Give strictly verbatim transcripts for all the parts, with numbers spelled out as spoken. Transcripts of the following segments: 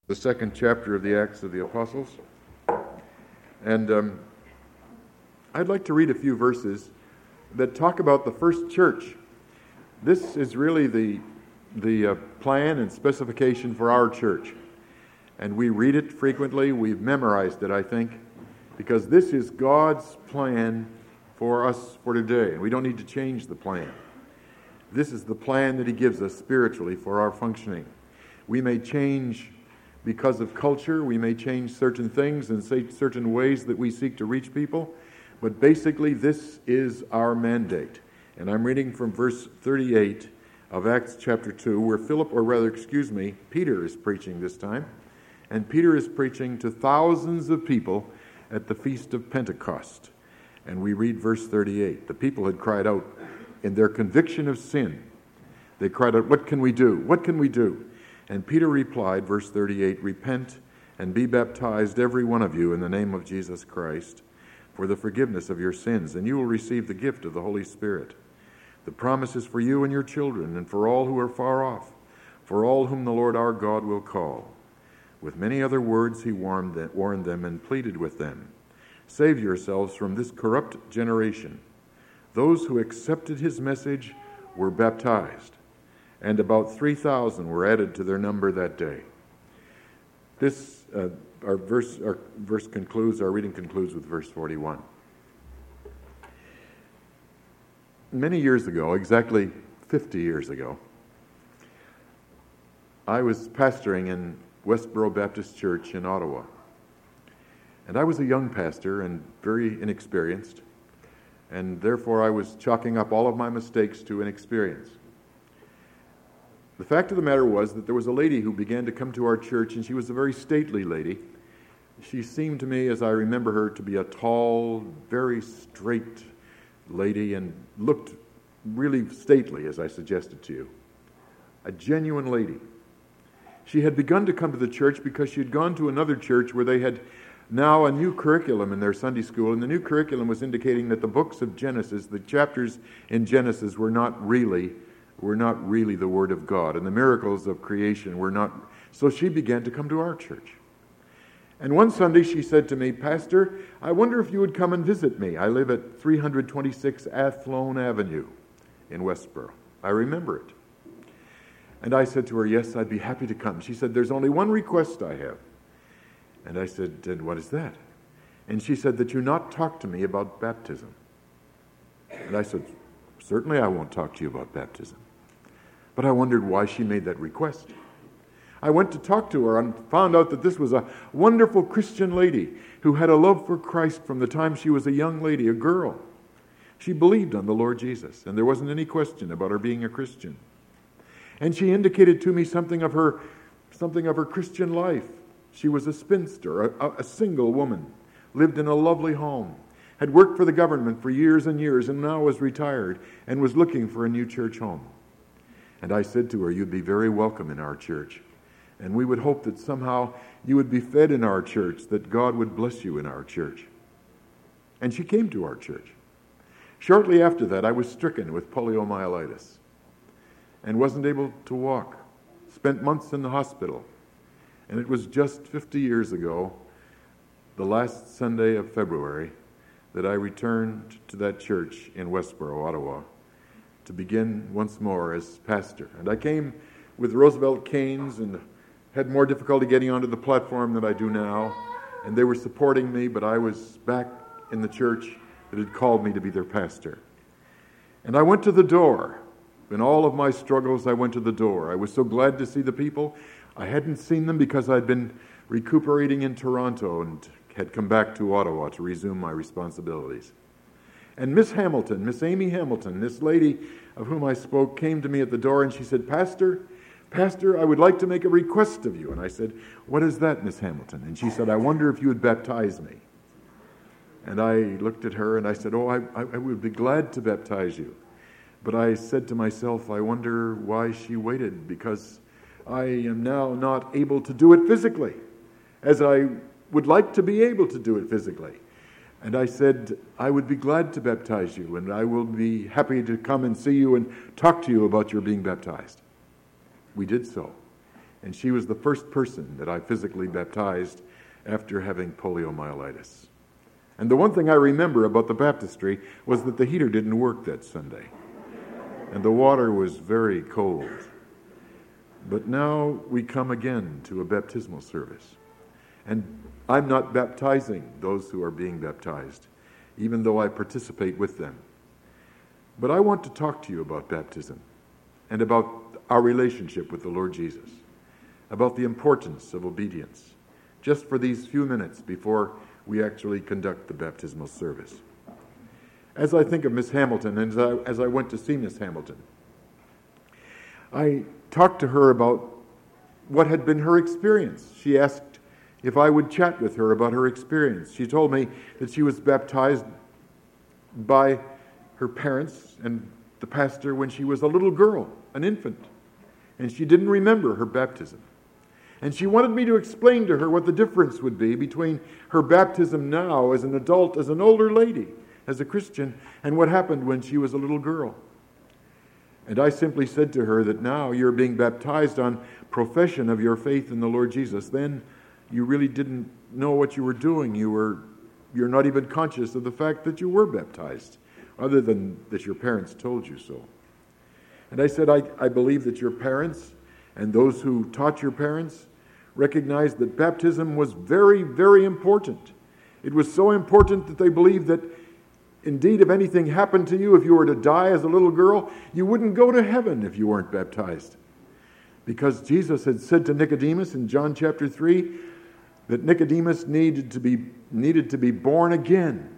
The second chapter of the Acts of the Apostles. And um, I'd like to read a few verses that talk about the first church. This is really the, the uh, plan and specification for our church. And we read it frequently. We've memorized it, I think, because this is God's plan for us for today. And we don't need to change the plan. This is the plan that He gives us spiritually for our functioning. We may change because of culture, we may change certain things and say certain ways that we seek to reach people, but basically this is our mandate. And I'm reading from verse thirty-eight of Acts chapter two, where Philip, or rather, excuse me, Peter is preaching this time. And Peter is preaching to thousands of people at the Feast of Pentecost. And we read verse thirty-eight. The people had cried out in their conviction of sin. They cried out, "What can we do? What can we do?" And Peter replied, verse thirty-eight, "Repent and be baptized, every one of you, in the name of Jesus Christ, for the forgiveness of your sins, and you will receive the gift of the Holy Spirit. The promise is for you and your children, and for all who are far off, for all whom the Lord our God will call." With many other words he warned them and pleaded with them, "Save yourselves from this corrupt generation." Those who accepted his message were baptized, and about three thousand were added to their number that day. This, uh, our verse, our verse concludes, our reading concludes with verse forty-one. Many years ago, exactly fifty years ago, I was pastoring in Westboro Baptist Church in Ottawa. And I was a young pastor and very inexperienced, and therefore I was chalking up all of my mistakes to inexperience. The fact of the matter was that there was a lady who began to come to our church, and she was a very stately lady. She seemed to me, as I remember her, to be a tall, very straight lady and looked really stately, as I suggested to you. A genuine lady. She had begun to come to the church because she had gone to another church where they had now a new curriculum in their Sunday school, and the new curriculum was indicating that the books of Genesis, the chapters in Genesis, were not really were not really the Word of God, and the miracles of creation were not. So she began to come to our church. And one Sunday she said to me, "Pastor, I wonder if you would come and visit me. I live at three twenty-six Athlone Avenue in Westboro." I remember it. And I said to her, "Yes, I'd be happy to come." She said, "There's only one request I have." And I said, "And what is that?" And she said, "That you not talk to me about baptism." And I said, "Certainly I won't talk to you about baptism." But I wondered why she made that request. I went to talk to her and found out that this was a wonderful Christian lady who had a love for Christ from the time she was a young lady, a girl. She believed on the Lord Jesus, and there wasn't any question about her being a Christian. And she indicated to me something of her, something of her Christian life. She was a spinster, a, a single woman, lived in a lovely home, had worked for the government for years and years, and now was retired and was looking for a new church home. And I said to her, "You'd be very welcome in our church, and we would hope that somehow you would be fed in our church, that God would bless you in our church." And she came to our church. Shortly after that, I was stricken with poliomyelitis and wasn't able to walk. Spent months in the hospital. And it was just fifty years ago, the last Sunday of February, that I returned to that church in Westboro, Ottawa, to begin once more as pastor. And I came with Roosevelt canes and had more difficulty getting onto the platform than I do now. And they were supporting me, but I was back in the church that had called me to be their pastor. And I went to the door. In all of my struggles, I went to the door. I was so glad to see the people. I hadn't seen them because I'd been recuperating in Toronto and had come back to Ottawa to resume my responsibilities. And Miss Hamilton, Miss Amy Hamilton, this lady of whom I spoke, came to me at the door and she said, Pastor, Pastor, I would like to make a request of you." And I said, "What is that, Miss Hamilton?" And she said, "I wonder if you would baptize me." And I looked at her and I said, "Oh, I, I, I would be glad to baptize you." But I said to myself, I wonder why she waited, because I am now not able to do it physically, as I would like to be able to do it physically. And I said, "I would be glad to baptize you, and I will be happy to come and see you and talk to you about your being baptized." We did so. And she was the first person that I physically baptized after having poliomyelitis. And the one thing I remember about the baptistry was that the heater didn't work that Sunday. And the water was very cold. But now we come again to a baptismal service. And I'm not baptizing those who are being baptized, even though I participate with them. But I want to talk to you about baptism and about our relationship with the Lord Jesus, about the importance of obedience, just for these few minutes before we actually conduct the baptismal service. As I think of Miss Hamilton, and as I, as I went to see Miss Hamilton, I talked to her about what had been her experience. She asked if I would chat with her about her experience. She told me that she was baptized by her parents and the pastor when she was a little girl, an infant, and she didn't remember her baptism. And she wanted me to explain to her what the difference would be between her baptism now as an adult, as an older lady, as a Christian, and what happened when she was a little girl. And I simply said to her that now you're being baptized on profession of your faith in the Lord Jesus. Then you really didn't know what you were doing. You were, you're not even conscious of the fact that you were baptized, other than that your parents told you so. And I said, I, I believe that your parents and those who taught your parents recognized that baptism was very, very important. It was so important that they believed that indeed, if anything happened to you, if you were to die as a little girl, you wouldn't go to heaven if you weren't baptized. Because Jesus had said to Nicodemus in John chapter three that Nicodemus needed to be, needed to be born again.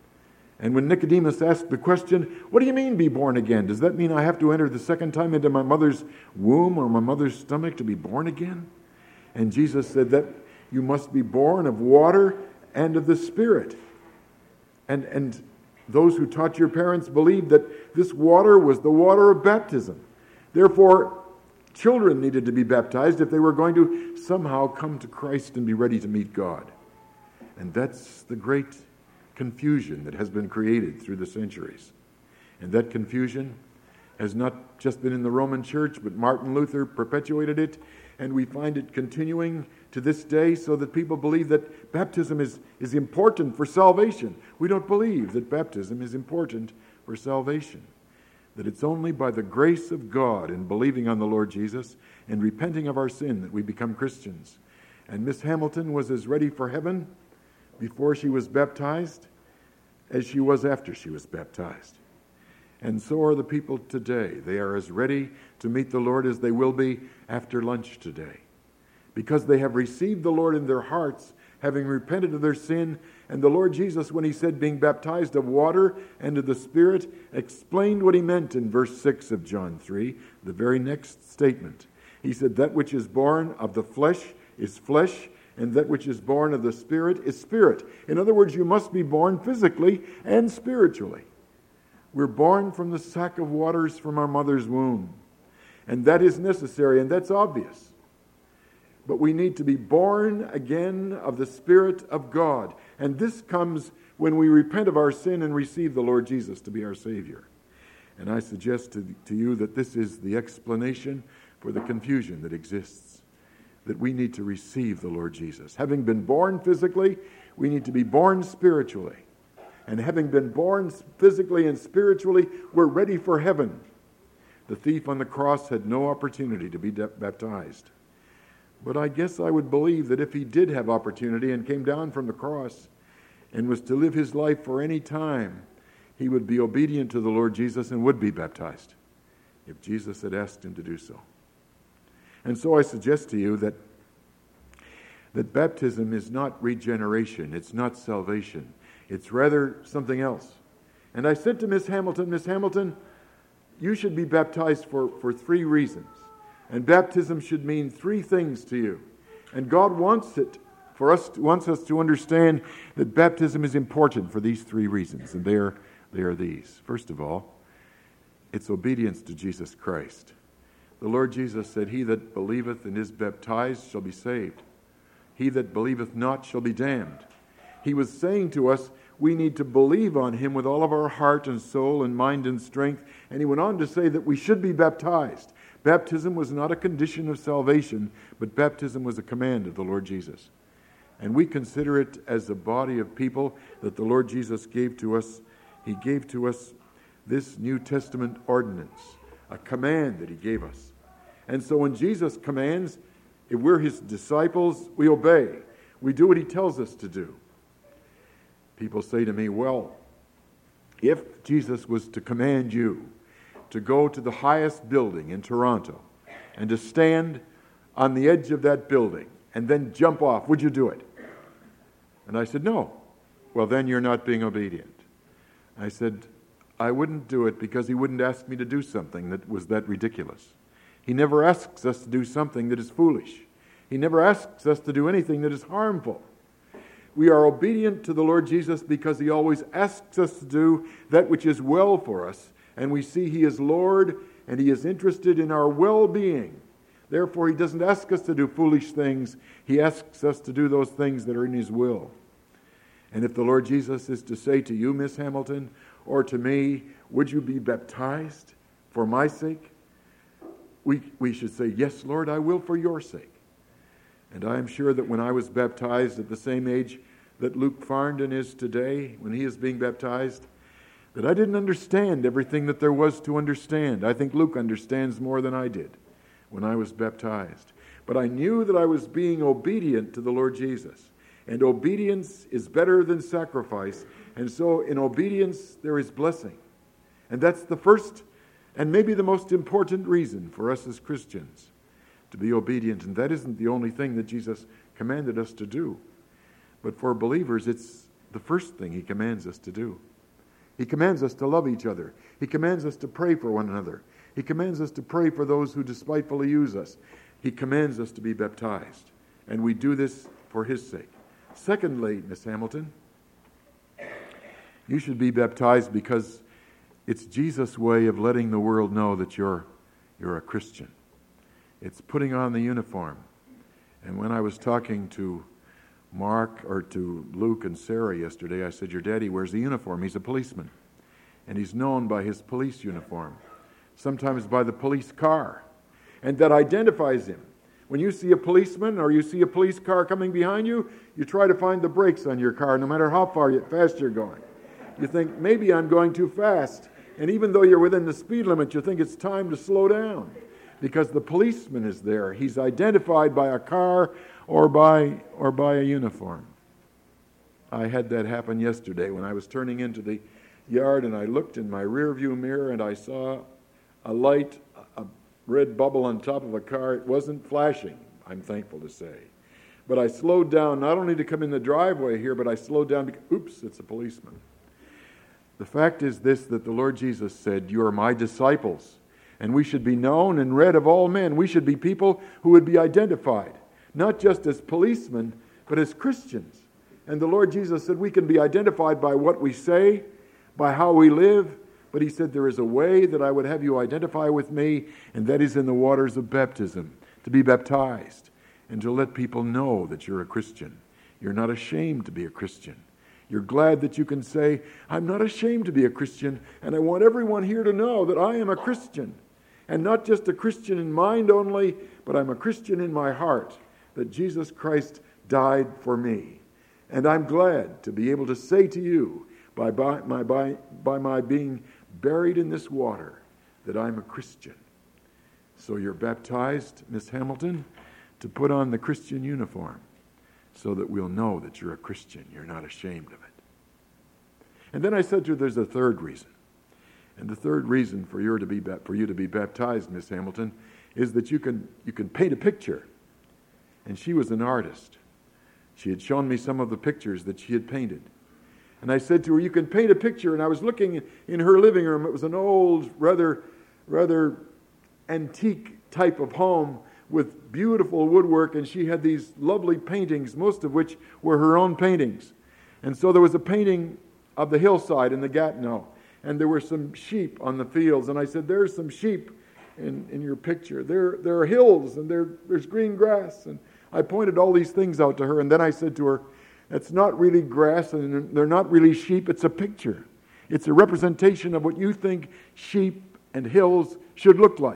And when Nicodemus asked the question, what do you mean be born again? Does that mean I have to enter the second time into my mother's womb or my mother's stomach to be born again? And Jesus said that you must be born of water and of the Spirit. And, and those who taught your parents believed that this water was the water of baptism. Therefore, children needed to be baptized if they were going to somehow come to Christ and be ready to meet God. And that's the great confusion that has been created through the centuries. And that confusion has not just been in the Roman Church, but Martin Luther perpetuated it, and we find it continuing to this day, so that people believe that baptism is, is important for salvation. We don't believe that baptism is important for salvation. That it's only by the grace of God and believing on the Lord Jesus and repenting of our sin that we become Christians. And Miss Hamilton was as ready for heaven before she was baptized as she was after she was baptized. And so are the people today. They are as ready to meet the Lord as they will be after lunch today, because they have received the Lord in their hearts, having repented of their sin. And the Lord Jesus, when he said being baptized of water and of the Spirit, explained what he meant in verse six of John three, the very next statement. He said, that which is born of the flesh is flesh, and that which is born of the Spirit is spirit. In other words, you must be born physically and spiritually. We're born from the sack of waters from our mother's womb. And that is necessary, and that's obvious. But we need to be born again of the Spirit of God. And this comes when we repent of our sin and receive the Lord Jesus to be our Savior. And I suggest to, to you that this is the explanation for the confusion that exists, that we need to receive the Lord Jesus. Having been born physically, we need to be born spiritually. And having been born physically and spiritually, we're ready for heaven. The thief on the cross had no opportunity to be de- baptized. But I guess I would believe that if he did have opportunity and came down from the cross and was to live his life for any time, he would be obedient to the Lord Jesus and would be baptized if Jesus had asked him to do so. And so I suggest to you that, that baptism is not regeneration, it's not salvation. It's rather something else. And I said to Miss Hamilton, Miss Hamilton, you should be baptized for, for three reasons. And baptism should mean three things to you. And God wants it for us, wants us to understand that baptism is important for these three reasons. And they are, they are these. First of all, it's obedience to Jesus Christ. The Lord Jesus said, he that believeth and is baptized shall be saved. He that believeth not shall be damned. He was saying to us, we need to believe on him with all of our heart and soul and mind and strength. And he went on to say that we should be baptized. Baptism was not a condition of salvation, but baptism was a command of the Lord Jesus. And we consider it as a body of people that the Lord Jesus gave to us. He gave to us this New Testament ordinance, a command that he gave us. And so when Jesus commands, if we're his disciples, we obey. We do what he tells us to do. People say to me, well, if Jesus was to command you to go to the highest building in Toronto and to stand on the edge of that building and then jump off, would you do it? And I said, no. Well, then you're not being obedient. I said, I wouldn't do it because he wouldn't ask me to do something that was that ridiculous. He never asks us to do something that is foolish. He never asks us to do anything that is harmful. We are obedient to the Lord Jesus because he always asks us to do that which is well for us, and we see he is Lord and he is interested in our well-being. Therefore, he doesn't ask us to do foolish things. He asks us to do those things that are in his will. And if the Lord Jesus is to say to you, Miss Hamilton, or to me, would you be baptized for my sake? We, we should say, yes, Lord, I will for your sake. And I am sure that when I was baptized at the same age that Luke Farndon is today, when he is being baptized, that I didn't understand everything that there was to understand. I think Luke understands more than I did when I was baptized. But I knew that I was being obedient to the Lord Jesus. And obedience is better than sacrifice. And so in obedience there is blessing. And that's the first and maybe the most important reason for us as Christians to be obedient. And that isn't the only thing that Jesus commanded us to do. But for believers, it's the first thing he commands us to do. He commands us to love each other. He commands us to pray for one another. He commands us to pray for those who despitefully use us. He commands us to be baptized. And we do this for his sake. Secondly, Miss Hamilton, you should be baptized because it's Jesus' way of letting the world know that you're, you're a Christian. It's putting on the uniform. And when I was talking to Mark or to Luke and Sarah yesterday, I said, your daddy wears a uniform. He's a policeman. And he's known by his police uniform, sometimes by the police car. And that identifies him. When you see a policeman or you see a police car coming behind you, you try to find the brakes on your car no matter how far fast you're going. You think, maybe I'm going too fast. And even though you're within the speed limit, you think it's time to slow down. Because the policeman is there. He's identified by a car or by or by a uniform. I had that happen yesterday when I was turning into the yard and I looked in my rear view mirror and I saw a light, a red bubble on top of a car. It wasn't flashing, I'm thankful to say. But I slowed down not only to come in the driveway here, but I slowed down because, oops, it's a policeman. The fact is this, that the Lord Jesus said, you are my disciples. And we should be known and read of all men. We should be people who would be identified, not just as policemen, but as Christians. And the Lord Jesus said we can be identified by what we say, by how we live. But he said there is a way that I would have you identify with me, and that is in the waters of baptism, to be baptized, and to let people know that you're a Christian. You're not ashamed to be a Christian. You're glad that you can say, I'm not ashamed to be a Christian, and I want everyone here to know that I am a Christian. And not just a Christian in mind only, but I'm a Christian in my heart, that Jesus Christ died for me. And I'm glad to be able to say to you, by, by, my, by, by my being buried in this water, that I'm a Christian. So you're baptized, Miss Hamilton, to put on the Christian uniform, so that we'll know that you're a Christian. You're not ashamed of it. And then I said to her, there's a third reason. And the third reason for you to be for you to be baptized, Miss Hamilton, is that you can you can paint a picture. And she was an artist. She had shown me some of the pictures that she had painted. And I said to her, you can paint a picture. And I was looking in her living room. It was an old, rather, rather antique type of home with beautiful woodwork. And she had these lovely paintings, most of which were her own paintings. And so there was a painting of the hillside in the Gatineau. And there were some sheep on the fields. And I said, there's some sheep in, in your picture. There, there are hills and there, there's green grass. And I pointed all these things out to her. And then I said to her, it's not really grass and they're not really sheep. It's a picture. It's a representation of what you think sheep and hills should look like.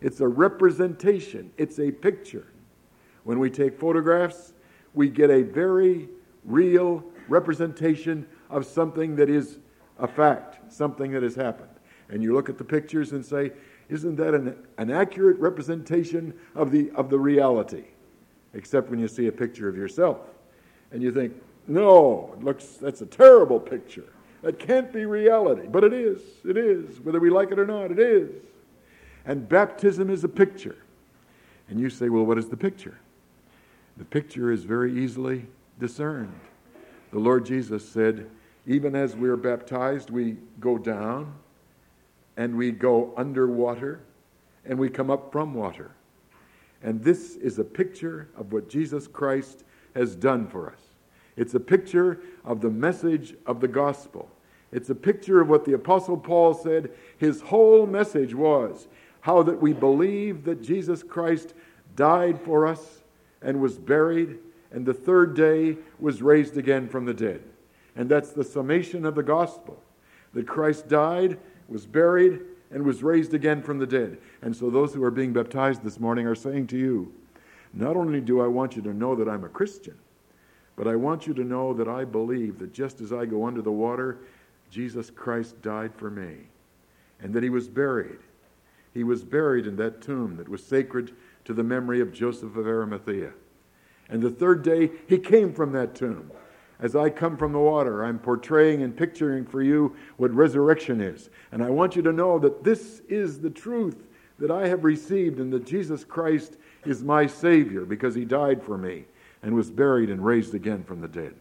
It's a representation. It's a picture. When we take photographs, we get a very real representation of something that is a fact, something that has happened. And you look at the pictures and say, isn't that an, an accurate representation of the of the reality? Except when you see a picture of yourself. And you think, no, it looks that's a terrible picture. That can't be reality. But it is. It is. Whether we like it or not, it is. And baptism is a picture. And you say, well, what is the picture? The picture is very easily discerned. The Lord Jesus said, even as we are baptized, we go down and we go under water and we come up from water. And this is a picture of what Jesus Christ has done for us. It's a picture of the message of the gospel. It's a picture of what the Apostle Paul said his whole message was, how that we believe that Jesus Christ died for us and was buried, and the third day was raised again from the dead. And that's the summation of the gospel, that Christ died, was buried, and was raised again from the dead. And so those who are being baptized this morning are saying to you, not only do I want you to know that I'm a Christian, but I want you to know that I believe that just as I go under the water, Jesus Christ died for me, and that he was buried. He was buried in that tomb that was sacred to the memory of Joseph of Arimathea. And the third day, he came from that tomb. As I come from the water, I'm portraying and picturing for you what resurrection is. And I want you to know that this is the truth that I have received, and that Jesus Christ is my Savior because he died for me and was buried and raised again from the dead.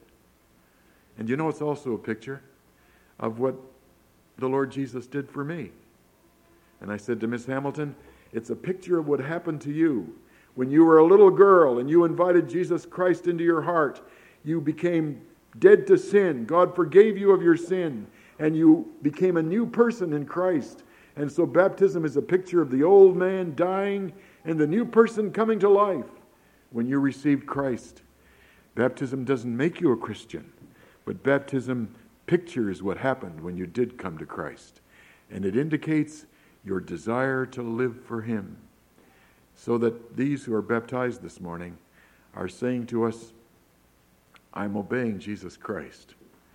And you know, it's also a picture of what the Lord Jesus did for me. And I said to Miss Hamilton, it's a picture of what happened to you. When you were a little girl and you invited Jesus Christ into your heart, you became dead to sin. God forgave you of your sin, and you became a new person in Christ. And so baptism is a picture of the old man dying and the new person coming to life when you received Christ. Baptism doesn't make you a Christian, but baptism pictures what happened when you did come to Christ. And it indicates your desire to live for him. So that these who are baptized this morning are saying to us, I'm obeying Jesus Christ.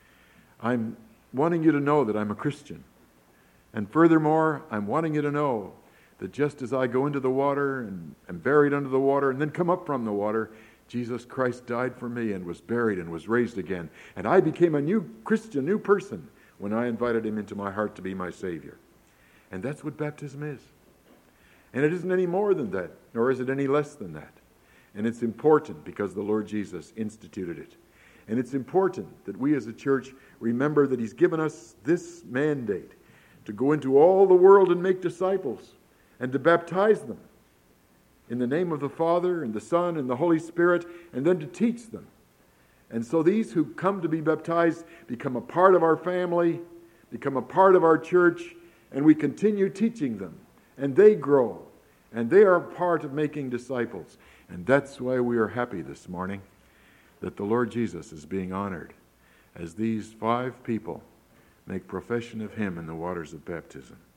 I'm wanting you to know that I'm a Christian. And furthermore, I'm wanting you to know that just as I go into the water and am buried under the water and then come up from the water, Jesus Christ died for me and was buried and was raised again. And I became a new Christian, new person, when I invited him into my heart to be my Savior. And that's what baptism is. And it isn't any more than that, nor is it any less than that. And it's important because the Lord Jesus instituted it. And it's important that we as a church remember that he's given us this mandate to go into all the world and make disciples and to baptize them in the name of the Father and the Son and the Holy Spirit, and then to teach them. And so these who come to be baptized become a part of our family, become a part of our church, and we continue teaching them. And they grow, and they are part of making disciples. And that's why we are happy this morning that the Lord Jesus is being honored as these five people make profession of him in the waters of baptism.